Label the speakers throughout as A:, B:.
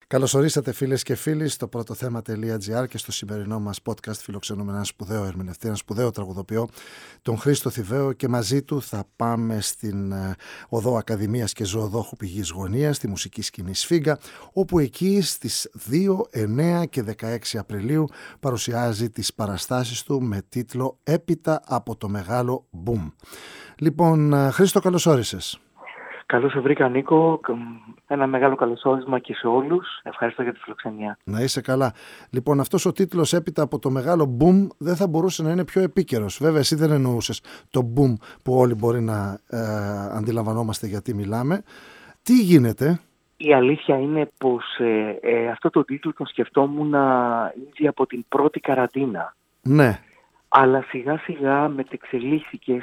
A: Καλώς ορίσατε φίλες και φίλοι στο πρωτοθέμα.gr και στο σημερινό μας podcast. Φιλοξενούμε έναν σπουδαίο ερμηνευτή, έναν σπουδαίο τραγουδοποιό, τον Χρήστο Θηβαίο, και μαζί του θα πάμε στην οδό Ακαδημίας και Ζωοδόχου Πηγής Γωνίας, στη μουσική σκηνή Σφίγγα, όπου εκεί στις 2, 9 και 16 Απριλίου παρουσιάζει τις παραστάσεις του με τίτλο «Έπειτα από το μεγάλο μπουμ». Λοιπόν, Χρήστο, καλώς όρισες.
B: Καλώς σε βρήκα, Νίκο. Ένα μεγάλο καλωσόρισμα και σε όλους. Ευχαριστώ για τη φιλοξενία.
A: Να είσαι καλά. Λοιπόν, αυτός ο τίτλος «Έπειτα από το μεγάλο μπουμ» δεν θα μπορούσε να είναι πιο επίκαιρος. Βέβαια, εσύ δεν εννοούσες το μπουμ που όλοι μπορεί να αντιλαμβανόμαστε γιατί μιλάμε. Τι γίνεται?
B: Η αλήθεια είναι πως αυτό το τίτλο τον σκεφτόμουν ήδη από την πρώτη καραντίνα.
A: Ναι.
B: Αλλά σιγά σιγά μετεξελίχθηκε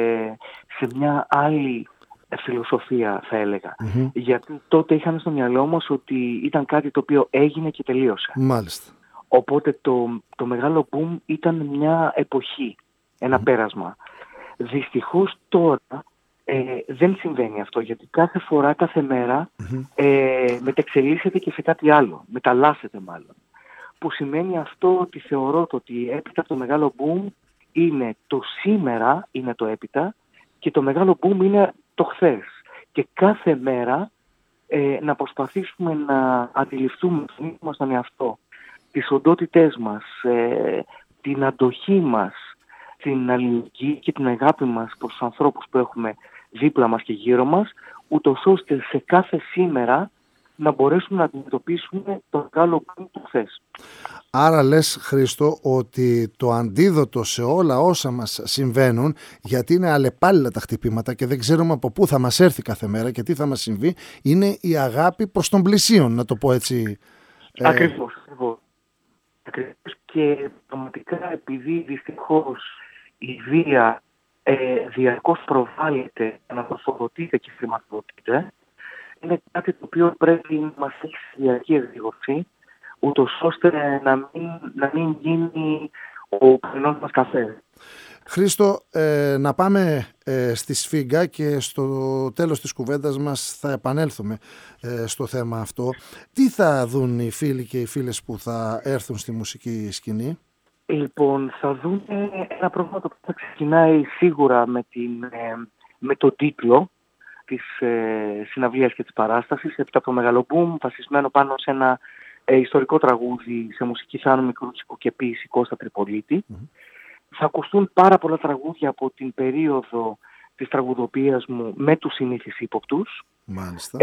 B: σε μια άλλη φιλοσοφία, θα έλεγα.
A: Mm-hmm.
B: Γιατί τότε είχαμε στο μυαλό μας ότι ήταν κάτι το οποίο έγινε και τελείωσε.
A: Μάλιστα.
B: Οπότε το μεγάλο boom ήταν μια εποχή, ένα πέρασμα. Δυστυχώς τώρα δεν συμβαίνει αυτό, γιατί κάθε φορά, κάθε μέρα μετεξελίσσεται και σε κάτι άλλο, μεταλλάσσεται μάλλον. Που σημαίνει αυτό ότι θεωρώ ότι έπειτα από το μεγάλο boom είναι το σήμερα, είναι το έπειτα, και το μεγάλο boom είναι το χθες. Και κάθε μέρα να προσπαθήσουμε να αντιληφθούμε τον εαυτό, τις οντότητές μας, την αντοχή μας, την αλληλεγγύη και την αγάπη μας προς τους ανθρώπους που έχουμε δίπλα μας και γύρω μας, ούτως ώστε σε κάθε σήμερα να μπορέσουμε να αντιμετωπίσουμε το μεγάλο boom του χθες.
A: Άρα λες, Χρήστο, ότι το αντίδοτο σε όλα όσα μας συμβαίνουν, γιατί είναι αλλεπάλληλα τα χτυπήματα και δεν ξέρουμε από πού θα μας έρθει κάθε μέρα και τι θα μας συμβεί, είναι η αγάπη προς τον πλησίον, να το πω έτσι.
B: Ακριβώς. Και πραγματικά, επειδή δυστυχώς η βία διαρκώς προβάλλεται, αναπροσωπωτείται και χρηματοδοτείται, είναι κάτι το οποίο πρέπει να μας έχει στη διαρκή εκδήλωση, ούτως ώστε να μην γίνει ο πρωινός μας καφέ.
A: Χρήστο, να πάμε στη Σφίγγα και στο τέλος της κουβέντας μας θα επανέλθουμε στο θέμα αυτό. Τι θα δουν οι φίλοι και οι φίλες που θα έρθουν στη μουσική σκηνή?
B: Λοιπόν, θα δουν ένα πρόγραμμα το οποίο θα ξεκινάει σίγουρα με τον τίτλο της συναυλίας και της παράστασης, «Έπειτα από το μεγάλο μπουμ», βασισμένο πάνω σε ένα ιστορικό τραγούδι σε μουσική Θάνο Μικρούτσικου και ποίηση Κώστα Τριπολίτη. Θα ακουστούν πάρα πολλά τραγούδια από την περίοδο της τραγουδοποιίας μου με τους συνήθεις ύποπτους.
A: Μάλιστα.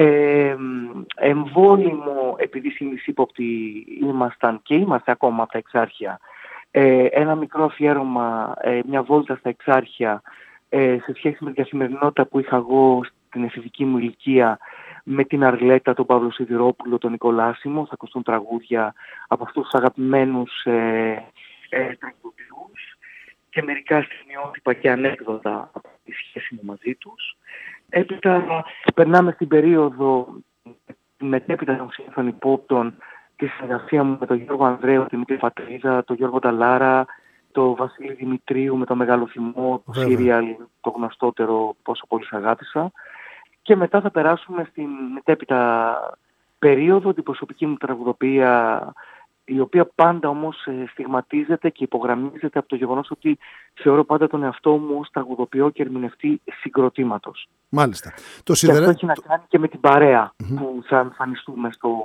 B: Εμβόλυμο, επειδή συνήθεις ύποπτοι ήμασταν και είμαστε ακόμα από τα Εξάρχεια, ένα μικρό αφιέρωμα, μια βόλτα στα Εξάρχεια σε σχέση με την καθημερινότητα που είχα εγώ στην εφηβική μου ηλικία, με την Αρλέτα, τον Παύλο Σιδηρόπουλο, τον Νικολάσιμο. Θα ακουστούν τραγούδια από αυτούς τους αγαπημένους τραγουδοποιούς και μερικά στιγμιότυπα και ανέκδοτα από τη σχέση μου μαζί τους. Έπειτα περνάμε στην περίοδο μετέπειτα των σύμφωνων υπόπτων και στη συνεργασία μου με τον Γιώργο Ανδρέου, τη Μικρή Πατρίδα, τον Γιώργο Νταλάρα, τον Βασίλη Δημητρίου με το Μεγάλο Θυμό, το σύριαλ, το γνωστότερο «Πόσο πολύ σ' αγάπησα». Και μετά θα περάσουμε στην μετέπειτα περίοδο, την προσωπική μου τραγουδοποιία, η οποία πάντα όμως στιγματίζεται και υπογραμμίζεται από το γεγονός ότι θεωρώ πάντα τον εαυτό μου ως τραγουδοποιό και ερμηνευτή συγκροτήματος.
A: Μάλιστα.
B: Και αυτό έχει να κάνει και με την παρέα που θα εμφανιστούμε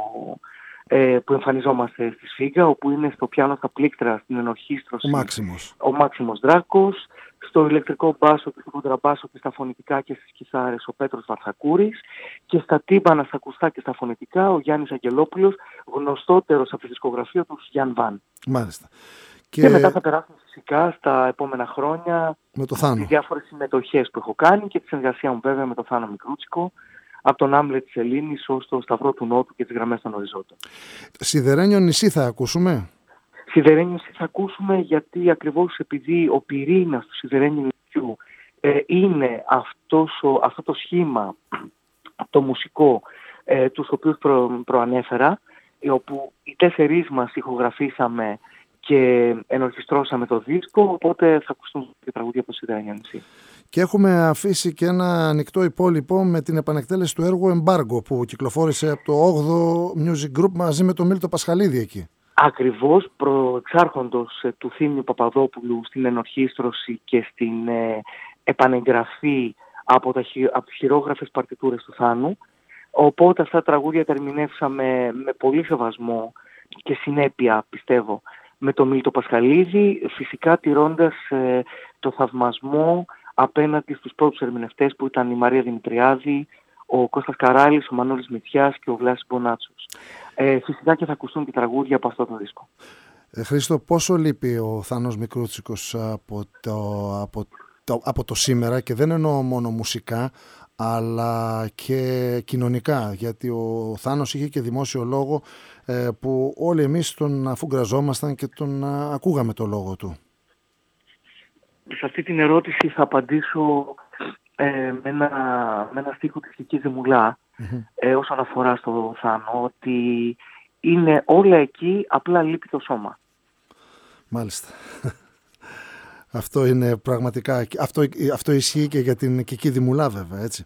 B: που εμφανιζόμαστε στη Σφίγγα, όπου είναι στο πιάνο στα πλήκτρα, στην ενορχήστρωση ο Μάξιμος Δράκος, στο ηλεκτρικό μπάσο και στο κοντραμπάσο και στα φωνητικά και στις κιθάρες ο Πέτρος Βαρθακούρης, και στα τύμπανα, στα ακουστά και στα φωνητικά ο Γιάννης Αγγελόπουλος, γνωστότερος από τη δισκογραφία του Γιάν Βαν.
A: Μάλιστα.
B: Και μετά θα περάσουμε φυσικά στα επόμενα χρόνια
A: με το Θάνο,
B: τις διάφορες συμμετοχές που έχω κάνει και τη συνεργασία μου βέβαια με τον Θάνο Μικρούτσικο, από τον Άμλετ της Ελλήνης ως το Σταυρό του Νότου και τις Γραμμές των Οριζόντων.
A: Σιδερένιο νησί θα ακούσουμε.
B: Σιδερένιο νησί θα ακούσουμε, γιατί ακριβώς επειδή ο πυρήνας του Σιδερένιου νησιού είναι αυτό το σχήμα, το μουσικό, τους οποίους προανέφερα, όπου οι 4 μας ηχογραφήσαμε και ενορχιστρώσαμε το δίσκο, οπότε θα ακουστούν και τραγούδια από το Σιδερένιο νησί.
A: και έχουμε αφήσει και ένα ανοιχτό υπόλοιπο με την επανεκτέλεση του έργου Εμπάργκο που κυκλοφόρησε από το 8ο Music Group μαζί με τον Μίλτο Πασχαλίδη εκεί.
B: Ακριβώς, προεξάρχοντος του Θήμιου Παπαδόπουλου στην ενορχήστρωση και στην επανεγγραφή από τις χειρόγραφες παρτιτούρες του Θάνου. Οπότε αυτά τα τραγούδια τα ερμηνεύσαμε με πολύ σεβασμό και συνέπεια, πιστεύω, με τον Μίλτο Πασχαλίδη, φυσικά τηρώντας το θαυμασμό απέναντι στους πρώτους ερμηνευτές που ήταν η Μαρία Δημητριάδη, ο Κώστας Καράλης, ο Μανώλης Μητσιάς και ο Βλάσης Μπονάτσος. Φυσικά και θα ακουστούν και τραγούδια από αυτό το δίσκο.
A: Χρήστο, πόσο λείπει ο Θάνος Μικρούτσικος από το σήμερα, και δεν εννοώ μόνο μουσικά αλλά και κοινωνικά, γιατί ο Θάνος είχε και δημόσιο λόγο που όλοι εμείς τον αφουγκραζόμασταν και τον ακούγαμε το λόγο του.
B: Σε αυτή την ερώτηση θα απαντήσω με ένα στίχο της Κικής Δημουλά όσον αφορά στο Θάνο, ότι είναι όλα εκεί, απλά λείπει το σώμα.
A: Μάλιστα. Αυτό είναι πραγματικά, αυτό ισχύει και για την Κική Δημουλά βέβαια, έτσι.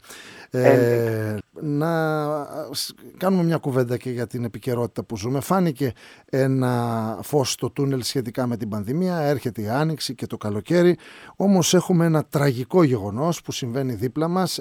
A: Να κάνουμε μια κουβέντα και για την επικαιρότητα που ζούμε. Φάνηκε ένα φως στο τούνελ σχετικά με την πανδημία, έρχεται η Άνοιξη και το καλοκαίρι, όμως έχουμε ένα τραγικό γεγονός που συμβαίνει δίπλα μας,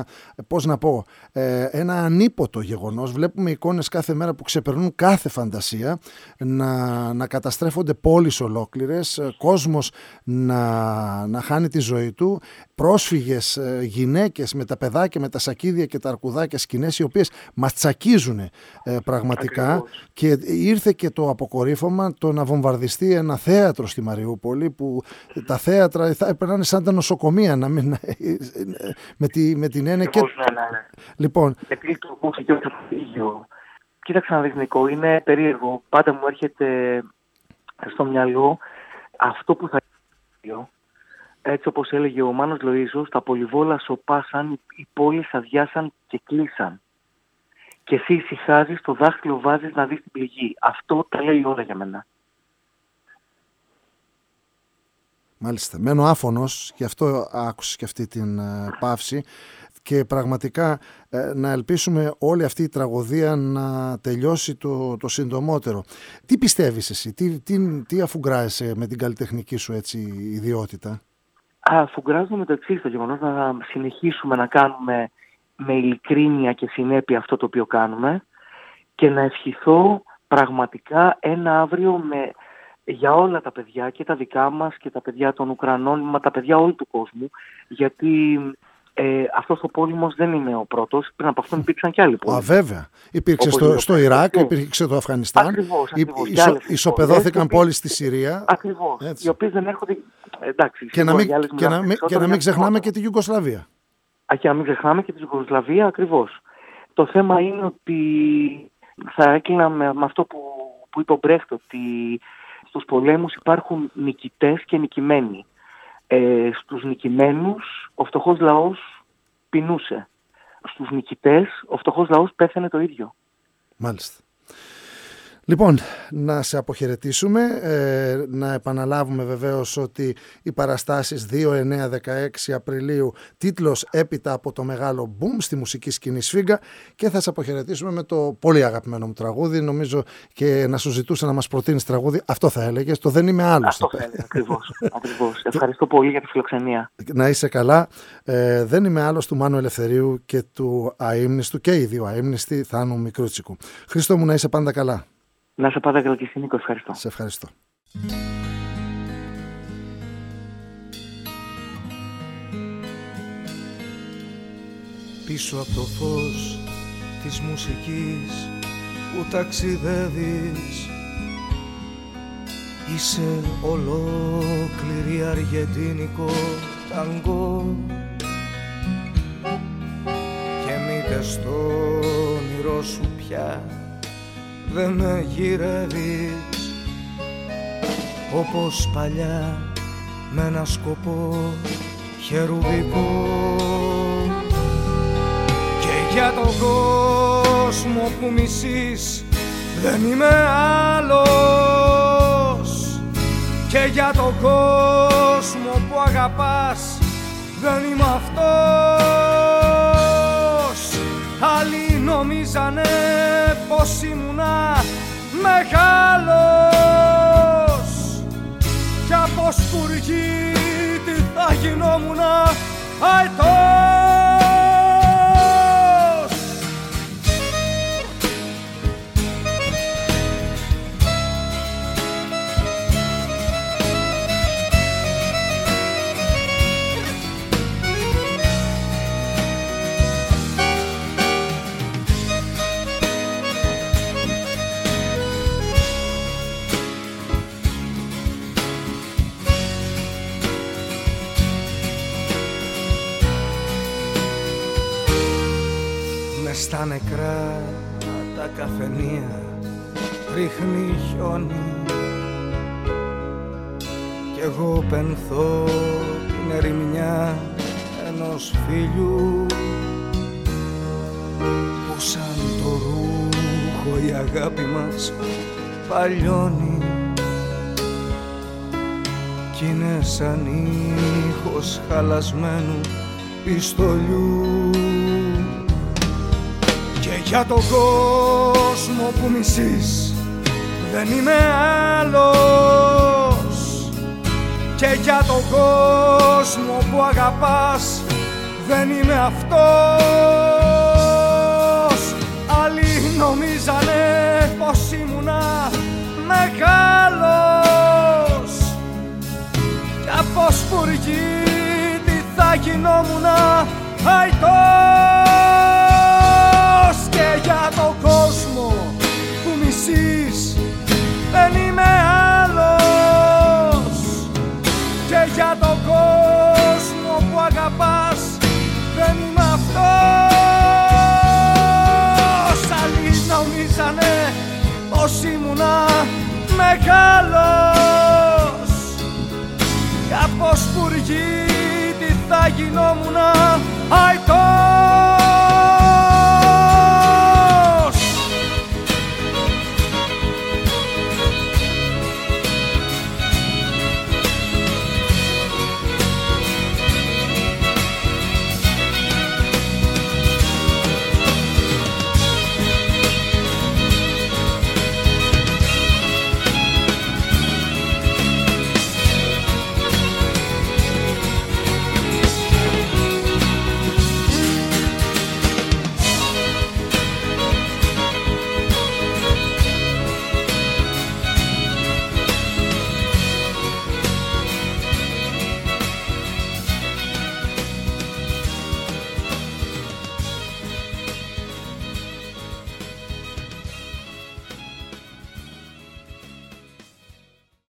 A: ένα ανίποτο γεγονός. Βλέπουμε εικόνες κάθε μέρα που ξεπερνούν κάθε φαντασία, να καταστρέφονται πόλεις ολόκληρες, κόσμος να χάνει τη ζωή του, πρόσφυγες, γυναίκες με τα παιδάκια, με τα σακίδια και τα αρκουδάκια, σκηνές οι οποίες μας τσακίζουν πραγματικά.
B: Ακριβώς.
A: Και ήρθε και το αποκορύφωμα το να βομβαρδιστεί ένα θέατρο στη Μαριούπολη, που τα θέατρα θα περνάνε σαν τα νοσοκομεία, να μην, με την έννοια και... Λοιπόν...
B: Επειδή το ακούω και το ίδιο. Κοίταξε να δεις, Νικό, είναι περίεργο. Πάντα μου έρχεται στο μυαλό αυτό που θα... Έτσι όπως έλεγε ο Μάνος Λοΐζος, τα πολυβόλα σοπάσαν, οι πόλεις αδειάσαν και κλείσαν. Και εσύ ησυχάζεις, το δάχτυλο βάζεις να δεις την πληγή. Αυτό τα λέει όλα για μένα.
A: Μάλιστα. Μένω άφωνος, γι' αυτό άκουσες και αυτή την παύση, και πραγματικά να ελπίσουμε όλη αυτή η τραγωδία να τελειώσει το συντομότερο. Τι πιστεύεις εσύ, τι αφουγκράζεσαι με την καλλιτεχνική σου έτσι ιδιότητα?
B: Αφουγκράζομαι το εξής, το γεγονός να συνεχίσουμε να κάνουμε με ειλικρίνεια και συνέπεια αυτό το οποίο κάνουμε, και να ευχηθώ πραγματικά ένα αύριο για όλα τα παιδιά, και τα δικά μας και τα παιδιά των Ουκρανών, μα τα παιδιά όλου του κόσμου, γιατί αυτός ο πόλεμος δεν είναι ο πρώτος, πριν από αυτόν υπήρξαν και άλλοι πόλεμοι.
A: Βέβαια. Υπήρξε στο Ιράκ, υπήρξε το Αφγανιστάν,
B: ακριβώς,
A: ισοπεδώθηκαν πόλεις στη Συρία.
B: Ακριβώς, οι οποίες δεν έρχονται... Εντάξει,
A: και να μην ξεχνάμε και τη Ιουγκοσλαβία.
B: Και να μην ξεχνάμε και τη Ιουγκοσλαβία, ακριβώς. Το θέμα είναι ότι θα έκλεινα με αυτό που είπε ο Μπρέχτ, ότι στους πολέμους υπάρχουν νικητές και νικημένοι. Στους νικημένους ο φτωχός λαός πεινούσε. Στους νικητές ο φτωχός λαός πέθανε το ίδιο.
A: Μάλιστα. Λοιπόν, να σε αποχαιρετήσουμε, να επαναλάβουμε βεβαίως ότι οι παραστάσεις 2-9-16 Απριλίου, τίτλος έπειτα από το μεγάλο boom στη μουσική σκηνή Σφίγγα, και θα σε αποχαιρετήσουμε με το πολύ αγαπημένο μου τραγούδι. Νομίζω και να σου ζητούσα να μας προτείνεις τραγούδι, αυτό θα έλεγες, το «Δεν είμαι άλλος».
B: Αυτό θα έλεγα, ακριβώς. Ευχαριστώ πολύ για τη φιλοξενία.
A: Να είσαι καλά. «Δεν είμαι άλλος» του Μάνου Ελευθερίου και του αείμνηστου, και οι δύο αείμνηστοι, Θάνου Μικρούτσικου. Χρήστο μου, να είσαι πάντα καλά.
B: Να σε πάντα καλά και εσύ, Νίκο. Ευχαριστώ.
A: Σε ευχαριστώ.
C: Πίσω από το φως της μουσικής που ταξιδεύεις, είσαι ολόκληρη αργεντίνικο ταγκό, και μήτε στο όνειρό σου πια δεν με γυρεύεις, όπως παλιά με ένα σκοπό χερουβικό. Και για τον κόσμο που μισείς δεν είμαι άλλος, και για τον κόσμο που αγαπάς δεν είμαι αυτός. Άλλοι νομίζανε πως ήμουνα μεγάλος κι από σπουργί τι θα γινόμουνα αετός. Στα νεκρά τα καφενεία ρίχνει χιόνι κι εγώ πενθώ την ερημιά ενός φίλου που σαν το ρούχο η αγάπη μας παλιώνει κι είναι σαν ήχος χαλασμένου πιστολιού. Και για τον κόσμο που μισείς δεν είμαι άλλος και για τον κόσμο που αγαπάς δεν είμαι αυτός. Άλλοι νομίζανε πως ήμουνα μεγάλος κι από σπουργί τι θα γινόμουνα αητός. Και για τον κόσμο που μισείς δεν είμαι άλλος και για τον κόσμο που αγαπάς δεν είμαι αυτός. Άλλοι νομίζανε πως ήμουνα μεγάλος και από σπουργί τι θα γινόμουνα αητός.